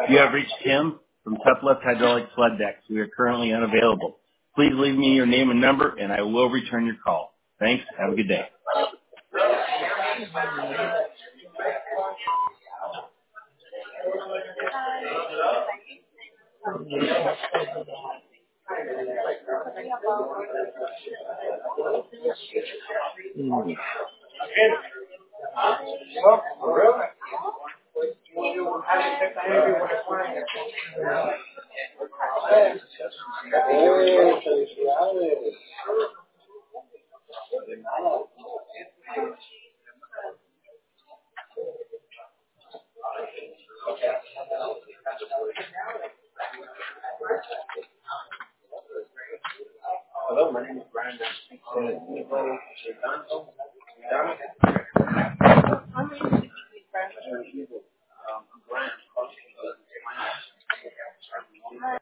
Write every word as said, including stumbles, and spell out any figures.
You have reached Tim from Top Left Hydraulic Sled Decks. We are currently unavailable. Please leave me your name and number, and I will return your call. Thanks. Have a good day. Mm. Hello, my name is Brandon.